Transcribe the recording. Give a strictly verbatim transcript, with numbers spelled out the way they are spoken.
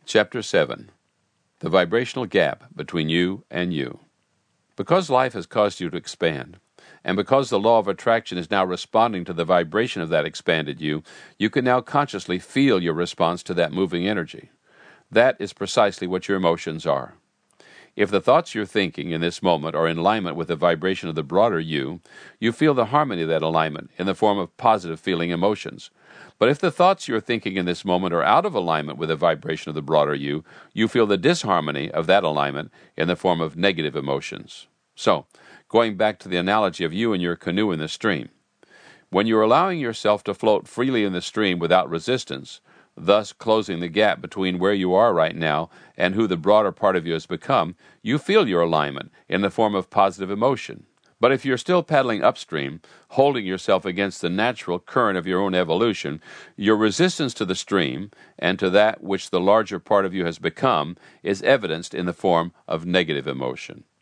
Chapter seven. The Vibrational Gap Between You and You. Because life has caused you to expand, and because the law of attraction is now responding to the vibration of that expanded you, you can now consciously feel your response to that moving energy. That is precisely what your emotions are. If the thoughts you're thinking in this moment are in alignment with the vibration of the broader you, you feel the harmony of that alignment in the form of positive feeling emotions. But if the thoughts you're thinking in this moment are out of alignment with the vibration of the broader you, you feel the disharmony of that alignment in the form of negative emotions. So, going back to the analogy of you and your canoe in the stream, when you're allowing yourself to float freely in the stream without resistance, thus closing the gap between where you are right now and who the broader part of you has become, you feel your alignment in the form of positive emotion. But if you're still paddling upstream, holding yourself against the natural current of your own evolution, your resistance to the stream and to that which the larger part of you has become is evidenced in the form of negative emotion.